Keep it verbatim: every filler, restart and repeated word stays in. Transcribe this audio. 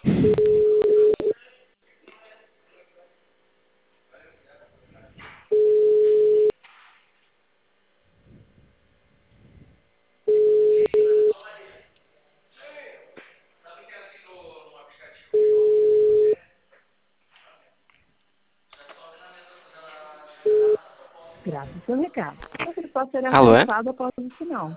Graças ao seu recado. Você pode ser Alô, é? alcançado após o sinal.